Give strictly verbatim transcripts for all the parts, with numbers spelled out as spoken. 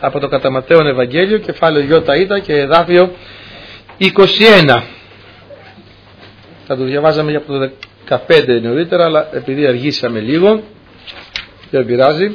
από το κατά Ματθαίον Ευαγγέλιο, κεφάλαιο Ι και εδάφιο είκοσι ένα. Θα το διαβάζαμε για από το δεκαπέντε νωρίτερα, αλλά επειδή αργήσαμε λίγο, δεν πειράζει.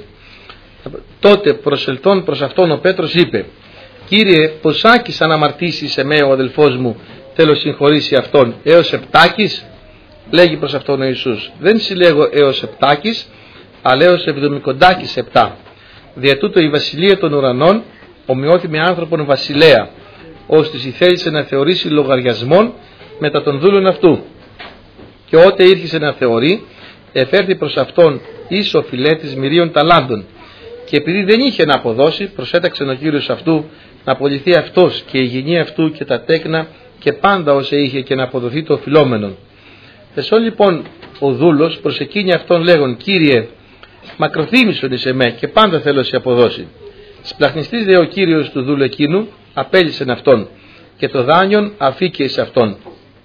Τότε προσελθών προς αυτόν ο Πέτρος είπε: Κύριε, ποσάκις αν αμαρτήσει σε μέ ο αδελφός μου, θέλω συγχωρήσει αυτόν, έως επτάκις? Λέγει προς αυτόν ο Ιησούς: Δεν συλλέγω έως επτάκις, αλλά έως εβδομηκοντάκις επτά. Δια τούτο η βασιλεία των ουρανών ομοιώθη με άνθρωπον βασιλέα, ώστις η θέλησε να θεωρήσει λογαριασμόν μετά των δούλων αυτού. Και ότε ήρχισε να θεωρεί, εφέρθη προς αυτόν εις ο φιλέτης μυρίων ταλάντων. Και επειδή δεν είχε να αποδώσει, προσέταξε ο Κύριος αυτού να απολυθεί αυτός και η γυνή αυτού και τα τέκνα και πάντα όσα είχε, και να αποδοθεί το οφειλόμενον. Εσώ λοιπόν ο δούλος προσεκίνει αυτόν λέγον: Κύριε, μακροθύμησον εις εμέ και πάντα θέλω σε αποδώσει. Σπλαχνιστής δε ο Κύριος του δούλου εκείνου απέλυσεν αυτόν, και το δάνειον αφήκε εις αυτόν.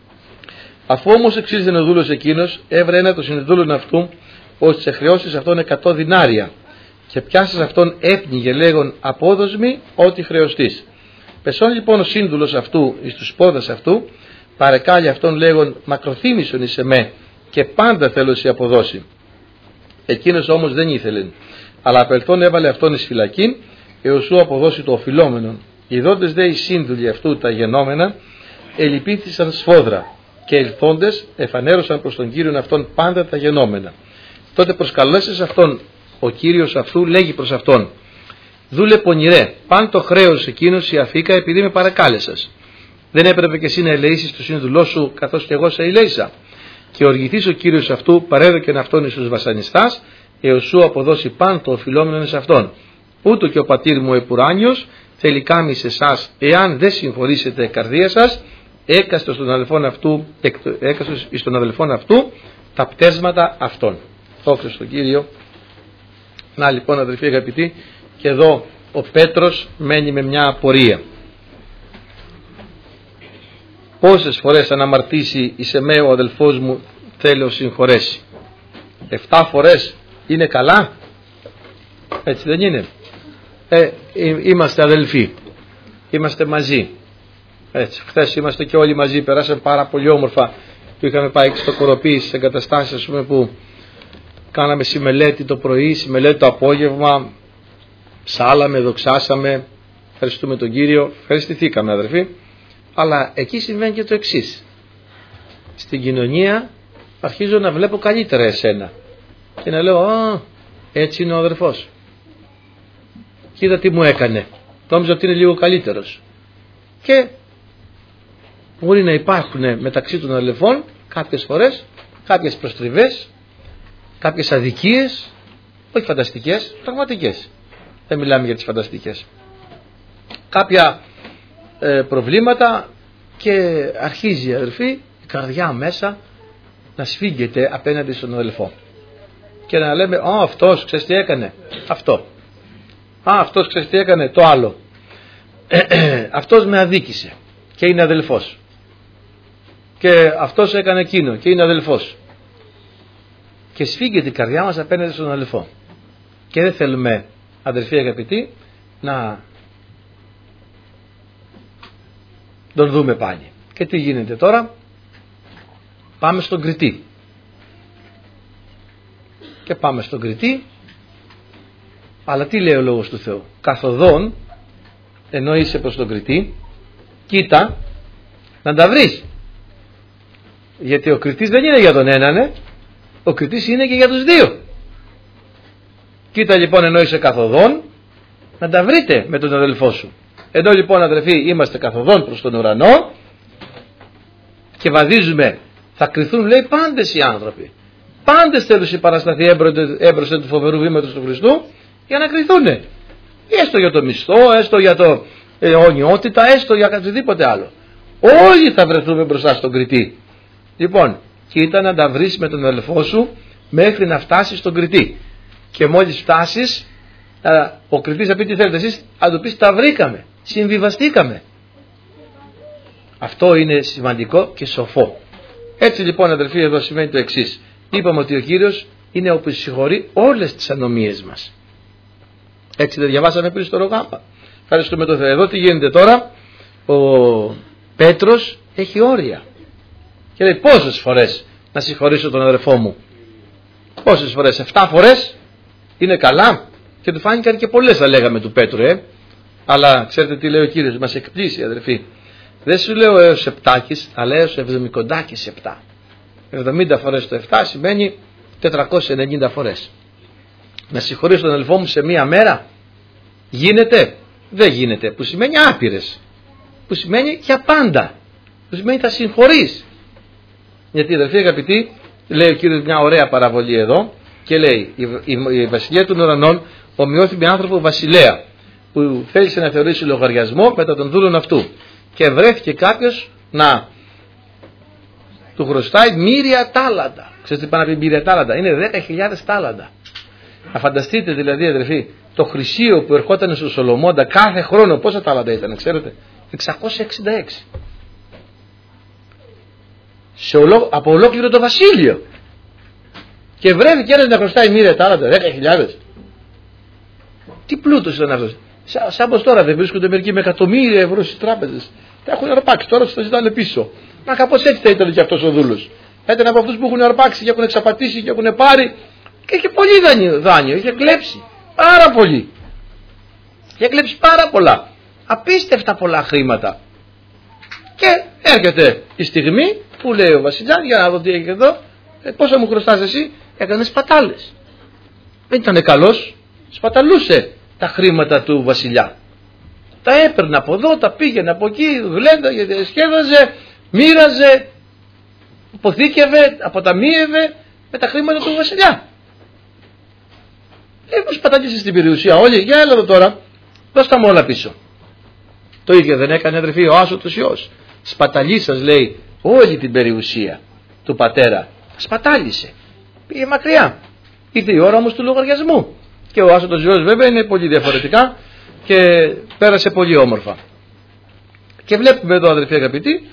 Αφού όμως εξήλθεν ο δούλος εκείνος, έβρε ένα των συνδούλων αυτού, ώστε σε χρεώσεις αυτόν εκατό δινάρια, και πιάσας αυτόν έπνιγε λέγον: απόδοσμη ό,τι χρεωστής. Πεσόν λοιπόν ο σύνδουλος αυτού εις τους πόδας αυτού, παρεκάλει αυτόν λέγον: μακροθύμησον εις εμέ και πάντα θέλω σε αποδώσει. Εκείνος όμως δεν ήθελε, αλλά απελθόν έβαλε αυτόν εις φυλακήν, έως σου αποδώσει το οφειλόμενον. Ιδόντες δε οι σύνδουλοι αυτού τα γενόμενα, ελυπήθησαν σφόδρα, και ελθόντες εφανέρωσαν προς τον Κύριον αυτόν πάντα τα γενόμενα. Τότε προσκαλέσες αυτόν ο Κύριος αυτού, λέγει προς αυτόν: δούλε πονηρέ, παν το χρέος εκείνος η αφήκα, επειδή με παρακάλεσας. Δεν έπρεπε και εσύ να ελεήσεις το σύνδουλό σου, καθώς και εγώ σε ελέησα? Και οργηθείς ο Κύριος αυτού, παρέδοκεν αυτόν εις τους βασανιστάς, έως σου αποδώσει παν το οφειλόμενο εις αυτόν. Ούτω και ο πατήρ μου επουράνιος θέλει κάμει σε εσάς, εάν δεν συγχωρήσετε καρδία σας, έκαστο στον αδελφόν αυτού, έκαστο εις τον αδελφόν αυτού τα πτέσματα αυτών. Δόξα στον Κύριο. Να λοιπόν, αδελφοί αγαπητοί, και εδώ ο Πέτρος μένει με μια απορία. Πόσες φορές αν αμαρτήσει εις εμέ ο αδελφός μου, θέλω συγχωρέσει? Εφτά φορές είναι καλά? Έτσι δεν είναι? Ε, είμαστε αδελφοί, είμαστε μαζί. Έτσι, χθες είμαστε και όλοι μαζί, περάσαμε πάρα πολύ όμορφα, που είχαμε πάει στο Κοροπή, στις εγκαταστάσεις, ας πούμε, που κάναμε συμμελέτη το πρωί, συμμελέτη το απόγευμα, ψάλαμε, δοξάσαμε, ευχαριστούμε τον Κύριο, ευχαριστηθήκαμε αδερφοί. Αλλά εκεί συμβαίνει και το εξής: στην κοινωνία αρχίζω να βλέπω καλύτερα εσένα και να λέω: α, έτσι είναι ο αδερφός, κοίτα τι μου έκανε, νόμιζα ότι είναι λίγο καλύτερος. Και μπορεί να υπάρχουν μεταξύ των αδελφών κάποιες φορές κάποιες προστριβές, κάποιες αδικίες, όχι φανταστικές, πραγματικές, δεν μιλάμε για τις φανταστικές, κάποια ε, προβλήματα, και αρχίζει, αδελφοί, η καρδιά μέσα να σφίγγεται απέναντι στον αδελφό και να λέμε: α, αυτός ξέρεις τι έκανε, αυτό, α, αυτός ξέρεις τι έκανε, το άλλο, αυτός με αδίκησε και είναι αδελφός, και αυτός έκανε εκείνο και είναι αδελφός, και σφίγγεται η καρδιά μας απέναντι στον αδελφό. Και δεν θέλουμε, αδελφοί αγαπητοί, να τον δούμε πάλι. Και τι γίνεται τώρα? Πάμε στον κριτή. Και πάμε στον κριτή, αλλά τι λέει ο Λόγος του Θεού? Καθοδόν, ενώ είσαι προς τον κριτή, κοίτα να τα βρεις. Γιατί ο κριτής δεν είναι για τον έναν, ε? Ο κριτής είναι και για τους δύο. Κοίτα λοιπόν, ενώ είσαι καθοδόν, να τα βρείτε με τον αδελφό σου. Ενώ λοιπόν, αδελφοί, είμαστε καθοδόν προς τον ουρανό και βαδίζουμε, θα κριθούν, λέει, πάντες οι άνθρωποι. Πάντες θέλουν συμπαρασταθεί έμπροσθεν του φοβερού βήματος του Χριστού για να κριθούν. Έστω για το μισθό, έστω για το αιωνιότητα, έστω για οτιδήποτε άλλο. Όλοι θα βρεθούμε μπροστά στον κριτή. Λοιπόν, κοίτα να τα βρεις με τον αδελφό σου μέχρι να φτάσεις στον κριτή. Και μόλις φτάσεις, ο κριτής θα πει: τι θέλετε εσείς? Θα του πεις: τα βρήκαμε, συμβιβαστήκαμε. Αυτό είναι σημαντικό και σοφό. Έτσι λοιπόν, αδελφοί, εδώ σημαίνει το εξής: είπαμε ότι ο Κύριος είναι ο που συγχωρεί όλες τις ανομίες μας. Έτσι δεν διαβάσαμε πριν στο Ρογάμα? Ευχαριστούμε τον Θεό. Εδώ τι γίνεται τώρα? Ο Πέτρος έχει όρια και λέει πόσες φορές να συγχωρήσω τον αδερφό μου? Πόσες φορές? Εφτά φορές είναι καλά? Και του φάνηκαν και πολλές, θα λέγαμε, του Πέτρου, ε. Αλλά ξέρετε τι λέει ο Κύριος? Μας εκπλήσει, αδερφοί. Δεν σου λέω έως επτάκης, αλλά έως εβδομηκοντάκης επτά. εβδομήντα φορές το επτά σημαίνει τετρακόσιες ενενήντα φορές. Να συγχωρήσω τον αδελφό μου σε μία μέρα? Γίνεται? Δεν γίνεται. Που σημαίνει άπειρες. Που σημαίνει για πάντα. Που σημαίνει θα συγχωρείς. Γιατί, αδελφοί αγαπητοί, λέει ο Κύριος μια ωραία παραβολή εδώ και λέει η, η, η βασιλεία των ουρανών ομοιώθη με άνθρωπο βασιλέα που θέλησε να θεωρήσει λογαριασμό μετά των δούλων αυτού και βρέθηκε κάποιος να του χρωστάει μοίρια τάλαντα. Ξέρετε τι πάνε να πει μοίρια τάλαντα? Είναι δέκα χιλιάδες τάλαντα. Να φανταστείτε δηλαδή, αδελφοί, το χρυσίο που ερχόταν στο Σολομώντα κάθε χρόνο, πόσα τάλαντα ήταν, ξέρετε? εξακόσια εξήντα έξι. Σε ολό, από ολόκληρο το βασίλειο. Και βρέθηκε ένας να χρωστάει μοίρια τάλαντα, δέκα χιλιάδες. Τι πλούτος ήταν αυτός? Σα, σαν πως τώρα δεν βρίσκονται μερικοί με εκατομμύρια ευρώ στις τράπεζες. Τα έχουν αρπάξει, τώρα τους τα ζητάνε πίσω. Μα κάπως έτσι θα ήταν και αυτός ο δούλος. Θα ήταν από αυτούς που έχουν αρπάξει και έχουν εξαπατήσει και έχουν πάρει και είχε πολύ δάνειο, δάνειο. Είχε κλέψει πάρα πολύ. Είχε κλέψει πάρα πολλά. Απίστευτα πολλά χρήματα. Και έρχεται η στιγμή που λέει ο βασιλιάς, για να δω τι έχει εδώ, ε, πόσα μου χρωστάς εσύ? Έκανε σπατάλες. Δεν ήταν καλός, σπαταλούσε τα χρήματα του βασιλιά. Τα έπαιρνε από εδώ, τα πήγαινε από εκεί, δουλεύε, σχέδαζε, μοίραζε, αποθήκευε, αποταμίευε με τα χρήματα του βασιλιά. Ε, πώς σπατάλησε στην περιουσία όλοι? Για έλα εδώ τώρα, δώσ' τα μου όλα πίσω. Το ίδιο δεν έκανε, αδερφοί, ο Άσωτος Υιός? Σπαταλίσας, λέει, όλη την περιουσία του πατέρα. Σπατάλησε. Πήγε μακριά. Ήρθε η ώρα όμως του λογαριασμού. Και ο Άσωτος Υιός βέβαια είναι πολύ διαφορετικά και πέρασε πολύ όμορφα. Και βλέπουμε εδώ, αδερφοί αγαπητοί,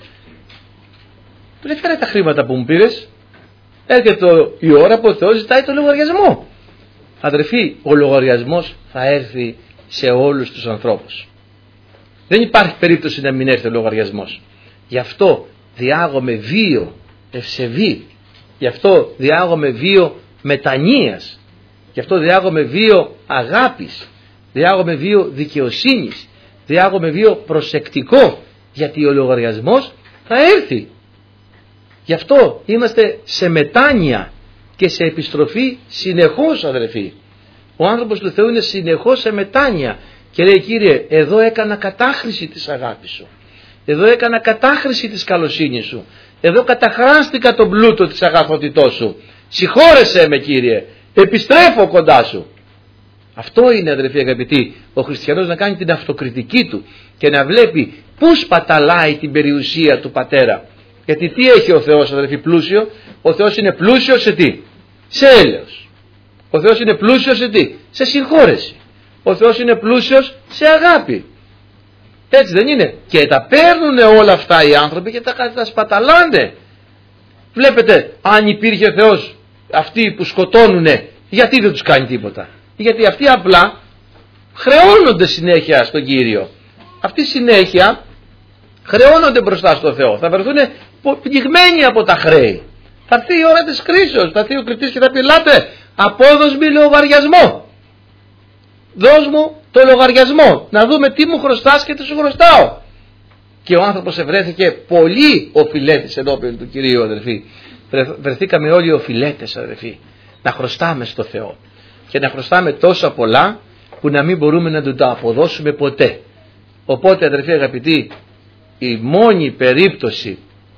του λέει φέρε τα χρήματα που μου πήρες. Έρχεται η ώρα που ο Θεός ζητάει το λογαριασμό. Αδερφοί, ο λογαριασμός θα έρθει σε όλους τους ανθρώπους. Δεν υπάρχει περίπτωση να μην έρθει ο λογαριασμός. Γι' αυτό διάγομαι βίο ευσεβή. Γι' αυτό διάγομαι βίο μετανοίας. Γι' αυτό διάγομαι βίο αγάπης. Διάγομαι βίο δικαιοσύνης. Διάγομαι βίο προσεκτικό. Γιατί ο λογαριασμός θα έρθει. Γι' αυτό είμαστε σε μετάνοια και σε επιστροφή συνεχώς, αδερφοί. Ο άνθρωπος του Θεού είναι συνεχώς σε μετάνοια και λέει, Κύριε, εδώ έκανα κατάχρηση της αγάπης σου. Εδώ έκανα κατάχρηση της καλοσύνης σου. Εδώ καταχράστηκα τον πλούτο της αγαθότητός σου. Συγχώρεσέ με, Κύριε. Επιστρέφω κοντά σου. Αυτό είναι, αδερφοί αγαπητοί, ο χριστιανός να κάνει την αυτοκριτική του και να βλέπει πού σπαταλάει την περιουσία του πατέρα. Γιατί τι έχει ο Θεός, αδερφοί, πλούσιο? Ο Θεός είναι πλούσιος σε τι? Σε έλεος. Ο Θεός είναι πλούσιος σε τι? Σε συγχώρεση. Ο Θεός είναι πλούσιος σε αγάπη. Έτσι δεν είναι? Και τα παίρνουν όλα αυτά οι άνθρωποι και τα, τα σπαταλάνε. Βλέπετε, αν υπήρχε ο Θεός, αυτοί που σκοτώνουν, γιατί δεν τους κάνει τίποτα? Γιατί αυτοί απλά χρεώνονται συνέχεια στον Κύριο. Αυτοί συνέχεια χρεώνονται μπροστά στο Θεό. Θα βρεθούν πνιγμένοι από τα χρέη. Θα έρθει η ώρα της κρίσεως. Θα έρθει ο κριτής και θα πει, ελάτε, απόδος μη λογαριασμό. Δώσ' μου το λογαριασμό. Να δούμε τι μου χρωστάς και τι σου χρωστάω. Και ο άνθρωπος ευρέθηκε πολύ οφειλέτης ενώπιον του Κυρίου, αδερφοί. Βρεθήκαμε όλοι οφειλέτες, αδερφοί. Να χρωστάμε στο Θεό. Και να χρωστάμε τόσα πολλά που να μην μπορούμε να του τα αποδώσουμε ποτέ. Οπότε, αδερφοί αγαπητοί, η μόνη περίπτωση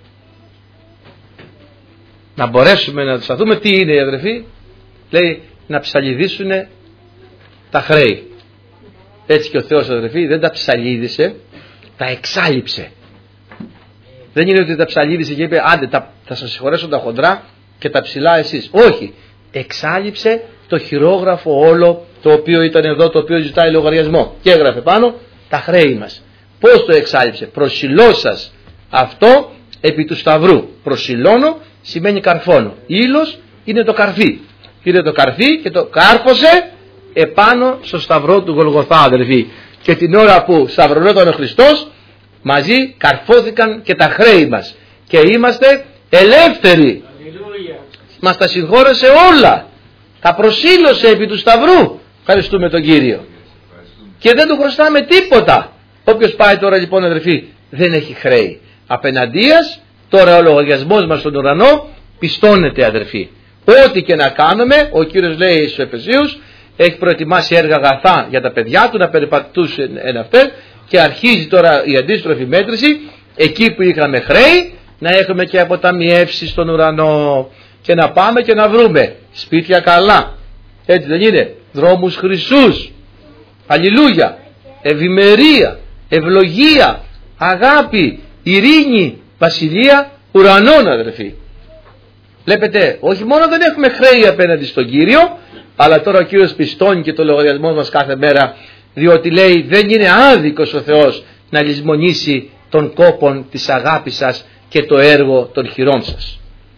να μπορέσουμε να τους δούμε τι είναι, οι αδερφοί, λέει να ψαλιδίσουν τα χρέη. Έτσι και ο Θεός, αδερφοί, δεν τα ψαλίδησε, τα εξάλειψε. Δεν είναι ότι τα ψαλίδησε και είπε, άντε τα, θα σας συγχωρέσω τα χοντρά και τα ψηλά εσείς. Όχι, εξάλειψε το χειρόγραφο όλο το οποίο ήταν εδώ, το οποίο ζητάει λογαριασμό και έγραφε πάνω τα χρέη μας. Πώς το εξάλειψε? Προσιλώσας αυτό επί του σταυρού. Προσιλώνω σημαίνει καρφώνω. Ήλος είναι το καρφί. Πήρε το καρφί και το κάρφωσε επάνω στο σταυρό του Γολγοθά, αδελφοί. Και την ώρα που σταυρωνόταν ο Χριστός, μαζί καρφώθηκαν και τα χρέη μας. Και είμαστε ελεύθεροι. Αλληλούια. Μας τα συγχώρεσε όλα. Τα προσήλωσε επί του σταυρού. Ευχαριστούμε τον Κύριο. Και δεν του χρωστάμε τίποτα. Όποιος πάει τώρα λοιπόν, αδελφοί, δεν έχει χρέη. Απέναντίας, τώρα ο λογαριασμός μας στον ουρανό πιστώνεται, αδελφοί. Ό,τι και να κάνουμε, ο Κύριος λέει στους Εφεσίους, έχει προετοιμάσει έργα αγαθά για τα παιδιά του να περιπατούσουν εν αυτές, και αρχίζει τώρα η αντίστροφη μέτρηση. Εκεί που είχαμε χρέη, να έχουμε και αποταμιεύσεις στον ουρανό και να πάμε και να βρούμε σπίτια καλά. Έτσι δεν είναι? Δρόμους χρυσούς. Αλληλούια. Ευημερία, ευλογία, αγάπη, ειρήνη, βασιλεία ουρανών, αδελφοί. Βλέπετε, όχι μόνο δεν έχουμε χρέη απέναντι στον Κύριο, αλλά τώρα ο Κύριος πιστώνει και το λογαριασμό μας κάθε μέρα, διότι λέει δεν είναι άδικος ο Θεός να λησμονήσει τον κόπον της αγάπης σας και το έργο των χειρών σας.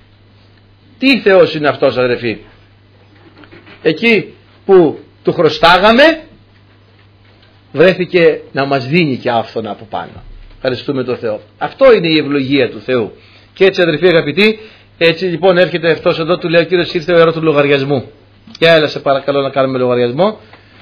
Τι Θεός είναι αυτός, αδελφοί? Εκεί που του χρωστάγαμε, βρέθηκε να μας δίνει και άφθονα από πάνω. Ευχαριστούμε τον Θεό. Αυτό είναι η ευλογία του Θεού. Και έτσι, αδελφοί αγαπητοί, έτσι λοιπόν έρχεται αυτός εδώ, του λέει ο Κύριος, ήρθε η ώρα του λογαριασμού. Και έλα σε παρακαλώ να κάνουμε λογαριασμό.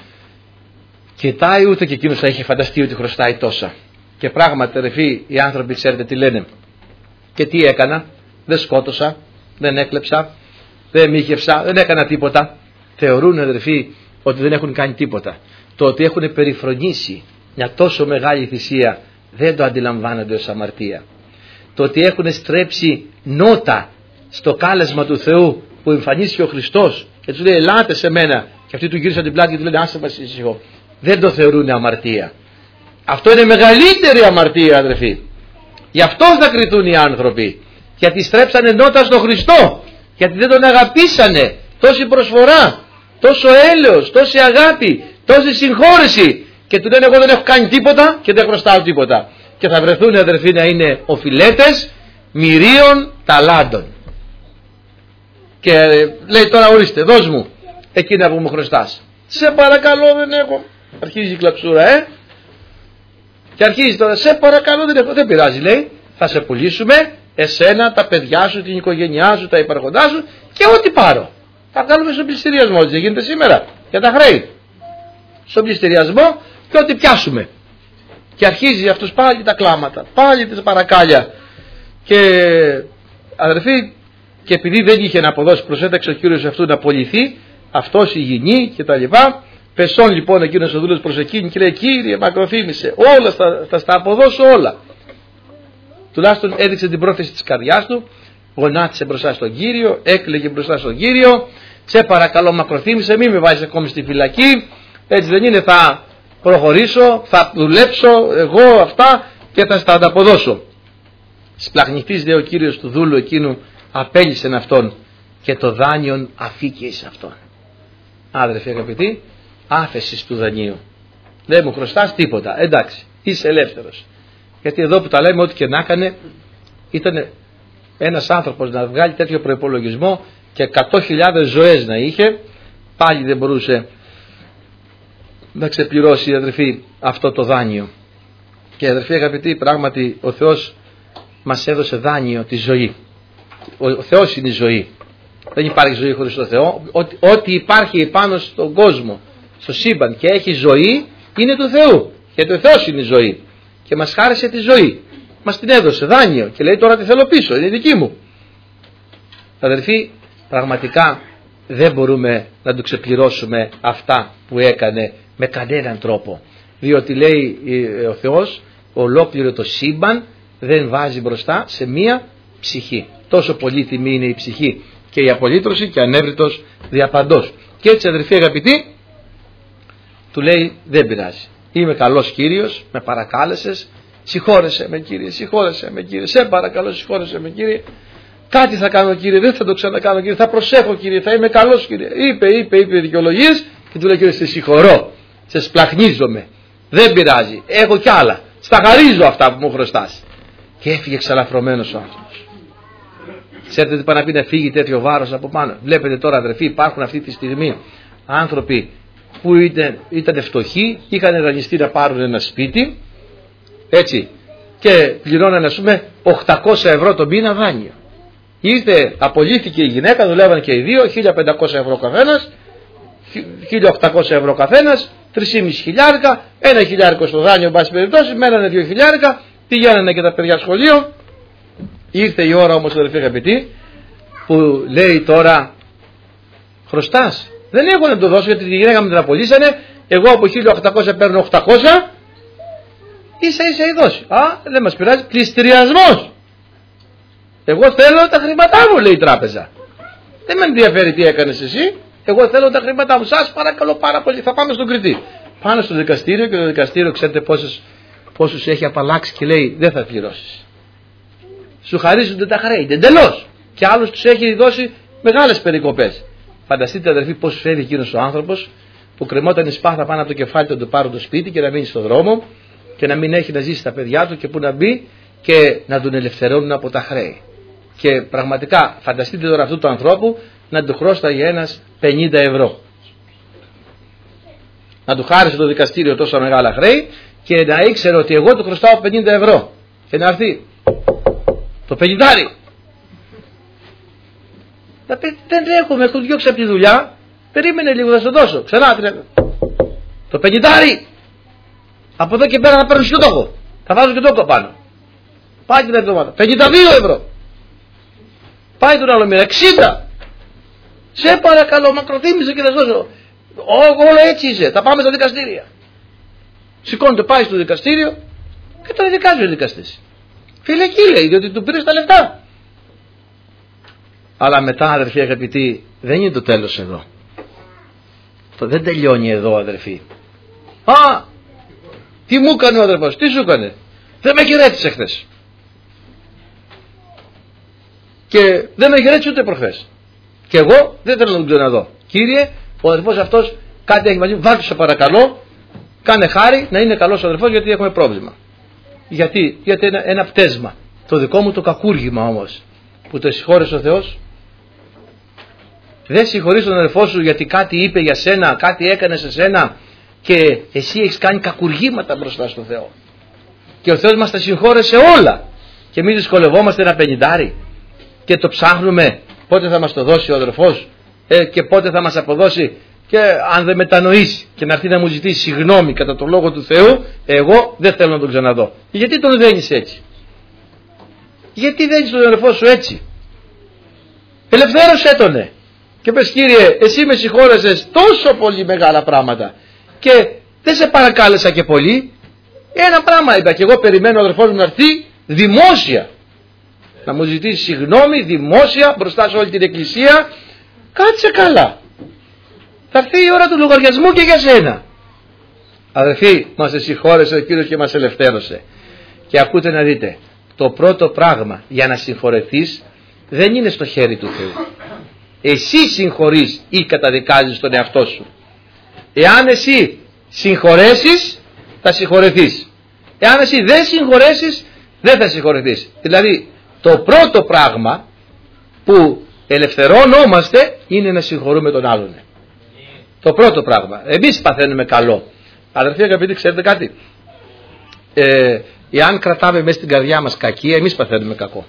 Κοιτάει, ούτε και εκείνος θα είχε φανταστεί ότι χρωστάει τόσα. Και πράγματι, αδελφοί, οι άνθρωποι ξέρετε τι λένε. Και τι έκανα? Δεν σκότωσα, δεν έκλεψα, δεν μύχευσα, δεν έκανα τίποτα. Θεωρούν, αδελφοί, ότι δεν έχουν κάνει τίποτα. Το ότι έχουν περιφρονήσει μια τόσο μεγάλη θυσία δεν το αντιλαμβάνονται ως αμαρτία. Το ότι έχουν στρέψει νότα στο κάλεσμα του Θεού που εμφανίστηκε ο Χριστός και τους λέει ελάτε σε μένα, και αυτοί του γύρισαν την πλάτη και του λένε άσε μας ησυχώ, δεν το θεωρούν αμαρτία. Αυτό είναι μεγαλύτερη αμαρτία, αδερφοί. Γι' αυτό θα κριθούν οι άνθρωποι, γιατί στρέψανε νότα στον Χριστό, γιατί δεν τον αγαπήσανε. Τόση προσφορά, τόσο έλεος, τόση αγάπη, τόση συγχώρεση, και του λένε εγώ δεν έχω κάνει τίποτα και δεν χρωστάω τίποτα. Και θα βρεθούν, αδερφοί, να είναι οφειλέτες μυρίων ταλάντων. Και λέει τώρα ορίστε, δώσ' μου εκείνα που μου χρωστάς. Σε παρακαλώ, δεν έχω. Αρχίζει η κλαψούρα, ε. Και αρχίζει τώρα, σε παρακαλώ, δεν έχω. Δεν πειράζει, λέει, θα σε πουλήσουμε, εσένα, τα παιδιά σου, την οικογένειά σου, τα υπαρχοντά σου και ό,τι πάρω. Θα βγάλουμε στον πληστηριασμό, έτσι δεν γίνεται σήμερα, για τα χρέη. Στον πληστηριασμό και ό,τι πιάσουμε. Και αρχίζει αυτούς πάλι τα κλάματα, πάλι τις παρακάλια. Και αδερφοί, και επειδή δεν είχε να αποδώσει, προσέταξε ο Κύριος αυτού να απολυθεί, αυτός η γυνή και τα λοιπά. Πεσόν λοιπόν εκείνος ο δούλος προς εκείνη και λέει, Κύριε, μακροθύμησε, όλα θα, θα στα αποδώσω όλα. Τουλάχιστον έδειξε την πρόθεση της καρδιάς του, γονάτισε μπροστά στον Κύριο, έκλαιγε μπροστά στον Κύριο, σε παρακαλώ μακροθύμησε, μην με βάζεις ακόμη στη φυλακή, έτσι δεν είναι, θα προχωρήσω, θα δουλέψω εγώ αυτά και θα στα ανταποδώσω. Σπλαχνιχτής δε ο Κύριος του δούλου εκείνου απέλυσεν αυτόν και το δάνειον αφήκε εις αυτόν. Άδερφοι αγαπητοί, άφεσης του δανείου. Δεν μου χρωστάς τίποτα, εντάξει, είσαι ελεύθερος. Γιατί εδώ που τα λέμε, ό,τι και να έκανε, ήταν ένας άνθρωπος να βγάλει τέτοιο προϋπολογισμό και εκατό χιλιάδες ζωές να είχε, πάλι δεν μπορούσε να ξεπληρώσει, αδερφοί, αυτό το δάνειο. Και αδερφοί αγαπητοί, πράγματι ο Θεός μας έδωσε δάνειο τη ζωή. Ο, ο Θεός είναι η ζωή. Δεν υπάρχει ζωή χωρίς τον Θεό. Ό,τι, ό,τι υπάρχει πάνω στον κόσμο, στο σύμπαν και έχει ζωή, είναι του Θεού. Γιατί ο Θεός είναι η ζωή. Και μας χάρισε τη ζωή. Μας την έδωσε δάνειο και λέει τώρα τη θέλω πίσω, είναι δική μου. Αδερφοί, πραγματικά δεν μπορούμε να του ξεπληρώσουμε αυτά που έκανε με κανέναν τρόπο. Διότι λέει ο Θεός, ολόκληρο το σύμπαν δεν βάζει μπροστά σε μία ψυχή. Τόσο πολύτιμη είναι η ψυχή και η απολύτρωση και ανέβριτος διαπαντός. Και έτσι, αδερφοί αγαπητοί, του λέει δεν πειράζει. Είμαι καλός Κύριος, με παρακάλεσες, συγχώρεσέ με Κύριε, συγχώρεσέ με Κύριε, σε παρακαλώ συγχώρεσέ με Κύριε. Κάτι θα κάνω Κύριε, δεν θα το ξανακάνω Κύριε, θα προσέχω Κύριε, θα είμαι καλός Κύριε. Είπε, είπε, είπε δικαιολογίες και του λέει Κύριε, σε συγχωρώ, σε σπλαχνίζομαι, δεν πειράζει, έχω κι άλλα, στα χαρίζω αυτά που μου χρωστάς. Και έφυγε εξαλαφρωμένος ο άνθρωπος. Ξέρετε τι πάει να πει να φύγει τέτοιο βάρος από πάνω. Βλέπετε τώρα, αδερφοί, υπάρχουν αυτή τη στιγμή άνθρωποι που ήταν, ήταν φτωχοί, είχαν δανειστεί να πάρουν ένα σπίτι, έτσι, και πληρώνανε, ας πούμε, οκτακόσια ευρώ το μήνα δάνειο. Ήρθε, απολύθηκε η γυναίκα, δουλεύαν και οι δύο, χίλια πεντακόσια ευρώ καθένας, χίλια οκτακόσια ευρώ καθένας, τρεις χιλιάρικα, ένα χιλιάρικο στο δάνειο, εν πάση περιπτώσει, μένανε δύο χιλιάρικα, πηγαίνανε και τα παιδιά σχολείο. Ήρθε η ώρα όμως, αδερφοί αγαπητοί, που λέει τώρα, χρωστάς. Δεν έχω να το δώσω, γιατί τη γυναίκα μου την απολύσανε, εγώ από χίλια οκτακόσια παίρνω οκτακόσια, ίσα ίσα η δόση. Α, δεν μας πειράζει, πληστηριασμός. Εγώ θέλω τα χρήματά μου, λέει η τράπεζα. Δεν με ενδιαφέρει τι έκανες εσύ, εγώ θέλω τα χρήματά μου. Σας παρακαλώ πάρα πολύ, θα πάμε στον κριτή. Πάνε στο δικαστήριο και το δικαστήριο, ξέρετε πόσους, πόσους έχει απαλλάξει και λέει δεν θα πληρώσεις. Σου χαρίζονται τα χρέη, εντελώς. Και άλλους τους έχει δώσει μεγάλες περικοπές. Φανταστείτε, αδερφοί, πώς φέρει εκείνος ο άνθρωπος που κρεμόταν η σπάθα πάνω από το κεφάλι του να του πάρουν το σπίτι και να μείνει στον δρόμο και να μην έχει να ζήσει τα παιδιά του και που να μπει και να τον ελευθερώνουν από τα χρέη. Και πραγματικά φανταστείτε τώρα αυτού του ανθρώπου να του χρώσταγε ένας πενήντα ευρώ. Να του χάρισε το δικαστήριο τόσα μεγάλα χρέη και να ήξερε ότι εγώ του χρωστάω πενήντα ευρώ. Και να έρθει το πενηντάρι. Να πει δεν έχουμε, έχω διώξει από τη δουλειά, περίμενε λίγο, θα σου δώσω. Ξανά το πενηντάρι. Από εδώ και πέρα θα παίρνω και το τόκο. Θα βάζω και το τόκο πάνω. Πάει την εβδομάδα. πενήντα δύο ευρώ. Πάει τον άλλο μήνα. εξήντα. Σε παρακαλώ, μακροθύμιζε και θα σου δώσω. Όλο έτσι είσαι. Θα πάμε στα δικαστήρια. Σηκώνεται, πάει στο δικαστήριο και τον δικάζει ο δικαστής. Φυλακή λέει, διότι του πήρε τα λεφτά. Αλλά μετά, αδερφοί αγαπητοί, δεν είναι το τέλος εδώ. Το δεν τελειώνει εδώ, αδερφοί. Α, τι μου έκανε ο αδερφός, τι σου έκανε. Δεν με χαιρέτησε χθες. Και δεν με χαιρέτησε ούτε προχθές. Και εγώ δεν θέλω να τον ξαναδώ. Κύριε, ο αδερφός αυτός κάτι έχει μαζί, βάλτε σε παρακαλώ, κάνε χάρη να είναι καλός ο αδερφός γιατί έχουμε πρόβλημα. Γιατί, γιατί ένα, ένα πτέσμα. Το δικό μου το κακούργημα όμως, που το συγχώρεσε ο Θεός. Δεν συγχωρείς τον αδερφό σου γιατί κάτι είπε για σένα, κάτι έκανε σε σένα και εσύ έχεις κάνει κακουργήματα μπροστά στο Θεό. Και ο Θεός μας τα συγχώρεσε όλα. Και εμείς δυσκολευόμαστε ένα πενηντάρι και το ψάχνουμε πότε θα μας το δώσει ο αδερφός ε, και πότε θα μας αποδώσει. Και αν δεν μετανοήσει και να έρθει να μου ζητήσει συγγνώμη κατά τον λόγο του Θεού, εγώ δεν θέλω να τον ξαναδώ. Γιατί τον δένεις έτσι? Γιατί δένεις τον αδερφό σου έτσι? Ελευθέρωσέ τονε. Και πες Κύριε, εσύ με συγχώρεσες τόσο πολύ μεγάλα πράγματα και δεν σε παρακάλεσα και πολύ. Ένα πράγμα είπα και εγώ περιμένω ο αδερφός μου να έρθει δημόσια να μου ζητήσει συγγνώμη δημόσια μπροστά σε όλη την εκκλησία. Κάτσε καλά. Θα έρθει η ώρα του λογαριασμού και για σένα. Αδερφοί, μας συγχώρεσε ο Κύριος και μας ελευθέρωσε. Και ακούτε να δείτε, το πρώτο πράγμα για να συγχωρεθείς δεν είναι στο χέρι του Θεού. Εσύ συγχωρείς ή καταδικάζεις τον εαυτό σου. Εάν εσύ συγχωρέσεις, θα συγχωρεθείς. Εάν εσύ δεν συγχωρέσεις, δεν θα συγχωρεθείς. Δηλαδή, το πρώτο πράγμα που ελευθερώνομαστε είναι να συγχωρούμε τον άλλον. Το πρώτο πράγμα. Εμείς παθαίνουμε καλό. Αδερφοί αγαπητοί, ξέρετε κάτι? Ε, εάν κρατάμε μέσα στην καρδιά μας κακία, εμείς παθαίνουμε κακό.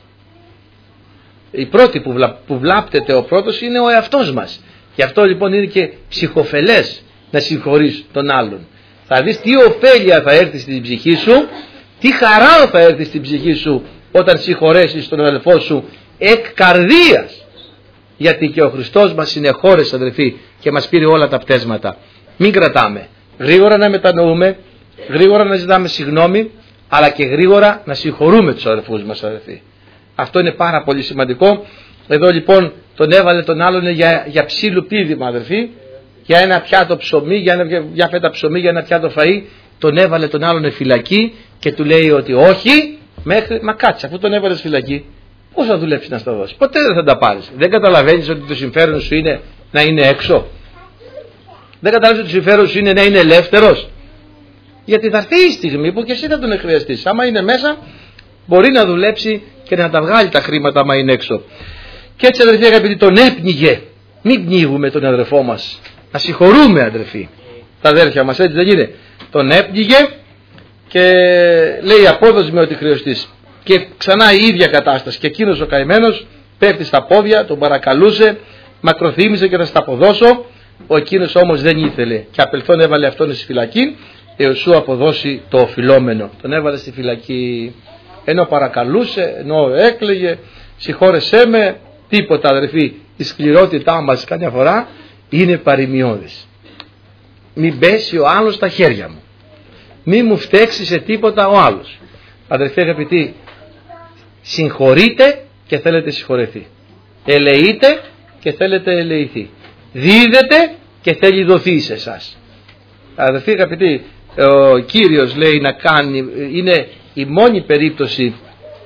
Η πρώτη που, βλα, που βλάπτεται ο πρώτος είναι ο εαυτός μας. Γι' αυτό λοιπόν είναι και ψυχοφελές να συγχωρείς τον άλλον. Θα δεις τι ωφέλεια θα έρθει στην ψυχή σου, τι χαρά θα έρθει στην ψυχή σου όταν συγχωρέσεις τον αδελφό σου εκ καρδίας. Γιατί και ο Χριστός μας συνεχώρεσε, αδελφοί, και μας πήρε όλα τα πτέσματα. Μην κρατάμε. Γρήγορα να μετανοούμε, γρήγορα να ζητάμε συγγνώμη, αλλά και γρήγορα να συγχωρούμε τους αδελφούς μας, αδελφοί. Αυτό είναι πάρα πολύ σημαντικό. Εδώ λοιπόν τον έβαλε τον άλλον για, για ψήλου πίδημα, αδελφοί, για ένα πιάτο ψωμί, για, ένα, για φέτα ψωμί, για ένα πιάτο φαΐ. Τον έβαλε τον άλλον φυλακή και του λέει ότι όχι, μέχρι, μα κάτσε, αφού τον έβαλες φυλακή, πώς θα δουλέψεις να στα δώσεις? Ποτέ δεν θα τα πάρεις. Δεν καταλαβαίνεις ότι το συμφέρον σου είναι να είναι έξω? Δεν καταλαβαίνεις ότι το συμφέρον σου είναι να είναι ελεύθερος? Γιατί θα έρθει η στιγμή που και εσύ θα τον χρειαστείς. Άμα είναι μέσα, μπορεί να δουλέψει και να τα βγάλει τα χρήματα άμα είναι έξω. Και έτσι, αδερφοί αγαπητοί, τον έπνιγε. Μην πνίγουμε τον αδερφό μας. Να συγχωρούμε, αδερφοί. τα αδέρφια μας, έτσι δεν είναι? Τον έπνιγε και λέει απόδοση με ό,τι χρειωστείς. Και ξανά η ίδια κατάσταση. Και εκείνος ο καημένος πέφτει στα πόδια, τον παρακαλούσε, μακροθύμισε και θα στα αποδώσω. Ο εκείνος όμως δεν ήθελε και απελθόν έβαλε αυτόν στη φυλακή έως σου αποδώσει το οφειλόμενο. Τον έβαλε στη φυλακή, ενώ παρακαλούσε, ενώ έκλαιγε, συγχώρεσέ με, τίποτα αδερφοί. Η σκληρότητά μας καμιά φορά είναι παροιμιώδης. Μην πέσει ο άλλος στα χέρια μου, μη μου φταίξει σε τίποτα ο άλλος. Αδερφοί αγαπητοί, συγχωρείτε και θέλετε συγχωρεθεί, ελεείτε και θέλετε ελεηθεί, δίδετε και θέλει δοθεί σε εσάς. Αδερφοί αγαπητοί, ο Κύριος λέει να κάνει, είναι η μόνη περίπτωση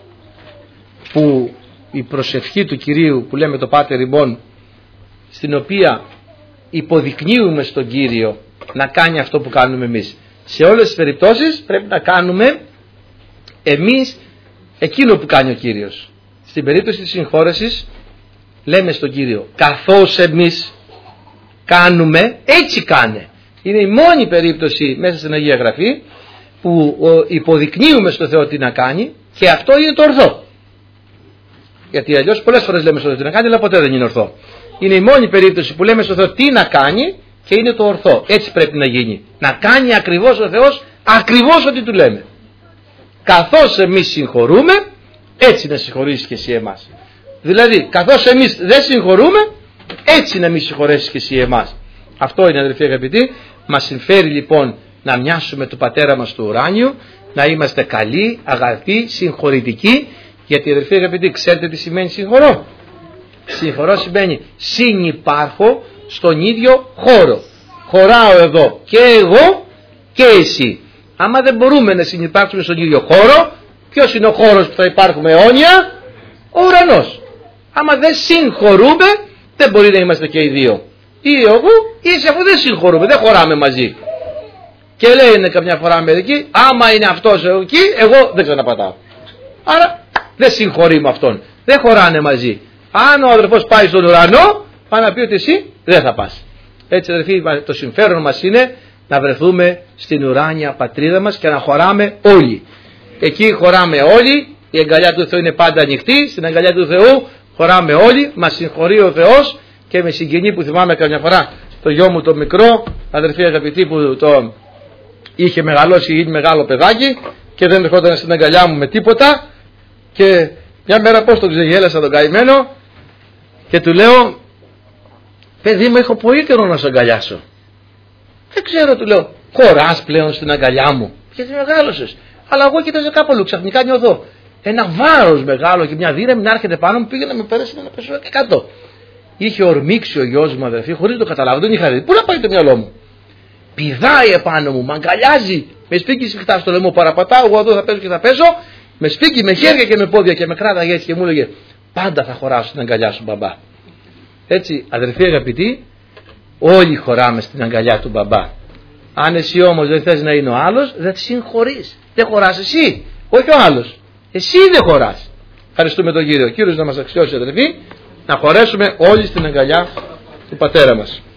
που η προσευχή του Κυρίου που λέμε το Πάτερ ημών, στην οποία υποδεικνύουμε στον Κύριο να κάνει αυτό που κάνουμε εμείς. Σε όλες τις περιπτώσεις πρέπει να κάνουμε εμείς εκείνο που κάνει ο Κύριος. Στην περίπτωση της συγχώρεσης λέμε στον Κύριο, καθώς εμείς κάνουμε, έτσι κάνε. Είναι η μόνη περίπτωση μέσα στην Αγία Γραφή που υποδεικνύουμε στο Θεό τι να κάνει, και αυτό είναι το ορθό. Γιατί αλλιώς πολλές φορές λέμε στο Θεό τι να κάνει, αλλά ποτέ δεν είναι ορθό. Είναι η μόνη περίπτωση που λέμε στο Θεό τι να κάνει και είναι το ορθό. Έτσι πρέπει να γίνει. Να κάνει ακριβώς ο Θεός ακριβώς ό,τι του λέμε. Καθώς εμείς συγχωρούμε, έτσι να συγχωρήσεις και εσύ εμάς. Δηλαδή, καθώς εμείς δεν συγχωρούμε, έτσι να μην συγχωρέσεις και εσύ εμάς. Αυτό είναι, αδελφοί αγαπητοί. Μας συμφέρει λοιπόν να μοιάσουμε του Πατέρα μας του ουράνιου, να είμαστε καλοί, αγαθοί, συγχωρητικοί. Γιατί, αδελφοί αγαπητοί, ξέρετε τι σημαίνει συγχωρώ? Συγχωρώ σημαίνει συνυπάρχω στον ίδιο χώρο. Χωράω εδώ και εγώ και εσύ. Άμα δεν μπορούμε να συνυπάρξουμε στον ίδιο χώρο, ποιος είναι ο χώρος που θα υπάρχουμε αιώνια? Ο ουρανός. Άμα δεν συγχωρούμε, δεν μπορεί να είμαστε και οι δύο. Ή εγώ ή εσύ, αφού δεν συγχωρούμε, δεν χωράμε μαζί. Και λένε καμιά φορά μερικοί, άμα είναι αυτός εκεί, εγώ δεν ξαναπατάω. Άρα δεν συγχωρεί με αυτόν. Δεν χωράνε μαζί. Αν ο αδερφός πάει στον ουρανό, πάει να πει ότι εσύ δεν θα πας. Έτσι, αδερφοί, το συμφέρον μας είναι να βρεθούμε στην ουράνια πατρίδα μας και να χωράμε όλοι. Εκεί χωράμε όλοι. Η αγκαλιά του Θεού είναι πάντα ανοιχτή. Στην αγκαλιά του Θεού χωράμε όλοι. Μας συγχωρεί ο Θεός. Και με συγκινεί που θυμάμαι καμιά φορά το γιο μου το μικρό, αδερφοί αγαπητοί, που το είχε μεγαλώσει, γίνει μεγάλο παιδάκι και δεν ερχόταν στην αγκαλιά μου με τίποτα. Και μια μέρα πώς τον ξεγέλασα τον καημένο και του λέω, παιδί μου, έχω πολύ καιρό να σε αγκαλιάσω. Δεν ξέρω, του λέω, χωράς πλέον στην αγκαλιά μου? Γιατί μεγάλωσες? Αλλά εγώ κοίταζα κάπου αλλού, ξαφνικά νιώθω ένα βάρος μεγάλο και μια δύναμη να έρχεται πάνω μου, πήγε να με πέρασε να πέσω εκατό. Είχε ορμήξει ο γιος μου, αδερφοί, χωρίς να το καταλάβω, δεν είχα δει. Πού να πάει το μυαλό μου? Πηδάει επάνω μου, με αγκαλιάζει, με σπίγγει σφιχτά στο λαιμό, παραπατάω, εγώ εδώ θα πέσω και θα πέσω, με σπίγγει με χέρια και με πόδια και με κράταγε έτσι και μου έλεγε, πάντα θα χωράω στην αγκαλιά σου, μπαμπά. Έτσι, αδερφοί αγαπητοί, όλοι χωράμε στην αγκαλιά του μπαμπά. Αν εσύ όμως δεν θες να είναι ο άλλος, δεν τη συγχωρείς. Δεν χωράς εσύ, όχι ο άλλος. Εσύ δεν χωράς. Ευχαριστούμε τον Κύριο. Ο Κύριος να μας αξιώσει, αδερφοί, να χωρέσουμε όλοι στην αγκαλιά του Πατέρα μας.